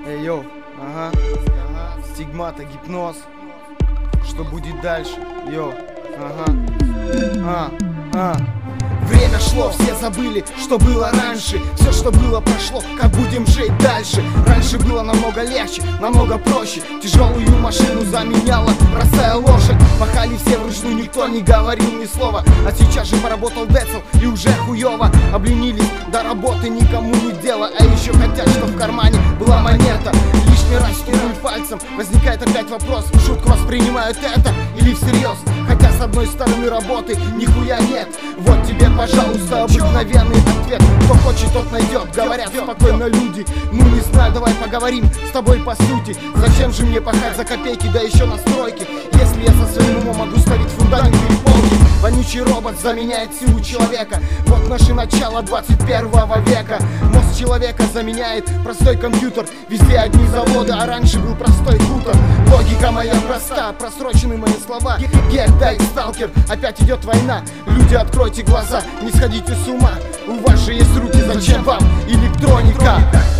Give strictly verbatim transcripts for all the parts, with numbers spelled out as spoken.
Эй, йоу, ага, стигмата, гипноз. Что будет дальше? Йоу, ага, а, а. Время шло, все забыли, что было раньше. Все, что было, прошло, как будем жить дальше. Раньше было намного легче, намного проще. Тяжелую машину заменяла простая лошадь. Пахали все вручную, никто не говорил ни слова. А сейчас же поработал Децл и уже хуёво. Обленились, до работы никому не дело. А еще хотят, что в кармане была монета. Лишний раз ткнули пальцем, возникает опять вопрос: в шутку воспринимают это или всерьез? Хотя с одной стороны работы нихуя нет. Вот тебе, пожалуйста, обыкновенный ответ. Кто хочет, тот найдет, говорят спокойно люди. Ну не знаю, давай поговорим с тобой по сути. Зачем же мне пахать за копейки, да еще на стройке, если я со своим умом могу ставить фундамент или полки? Вонючий робот заменяет силу человека. Вот наше начало двадцать первого века. Мозг человека заменяет простой компьютер. Везде одни заводы, а раньше был простой хутор. Логика моя проста, просрочены мои слова. Геттай, сталкер, опять идет война. Люди, откройте глаза, не сходите с ума. У вас же есть руки, зачем вам электроника?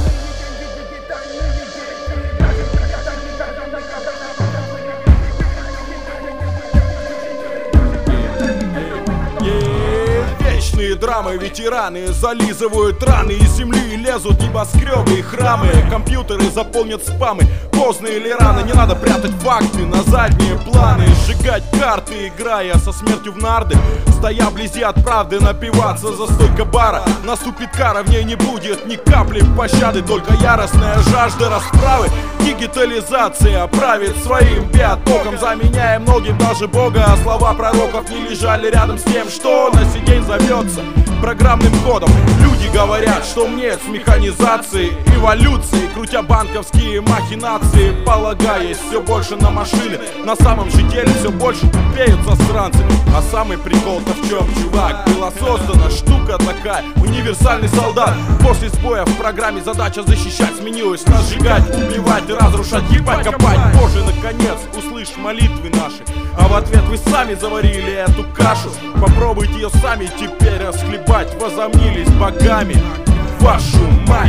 Вечные драмы, ветераны зализывают раны, из земли лезут небоскребы и храмы. Компьютеры заполнят спамы, поздно или рано. Не надо прятать факты на задние планы, сжигать карты, играя со смертью в нарды. Стоя вблизи от правды, напиваться за стойка бара. Наступит кара, в ней не будет ни капли пощады, только яростная жажда расправы. Дигитализация правит своим биотоком, заменяя многим даже Бога. А слова пророков не лежали рядом с тем, что на сей день зовется программным кодом. Люди говорят, что мне с механизацией, эволюцией, крутя банковские махинации, полагаясь все больше на машины. На самом же деле все больше тупеют засранцы. А самый прикол-то в чем, чувак? Была создана штука такая, универсальный солдат. После сбоя в программе задача защищать сменилась на сжигать, убивать, разрушать, ебать, копать. Боже, наконец, услышь молитвы наши, а в ответ вы сами заварили эту кашу. Попробуйте ее сами теперь расхлебать. Возомнились богами, вашу мать.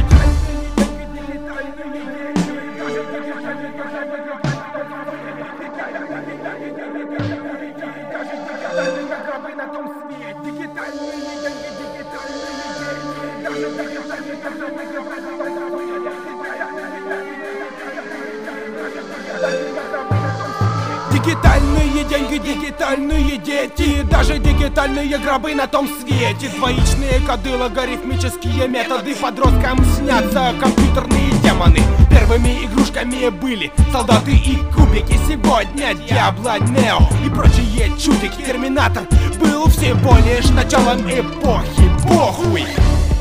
Дигитальные деньги, дигитальные дети, даже дигитальные гробы на том свете. Двоичные коды, логарифмические методы. Подросткам снятся компьютерные демоны. Первыми игрушками были солдаты и кубики. Сегодня Диабло, Нео и прочие чудики. Терминатор был всего лишь началом эпохи. Похуй!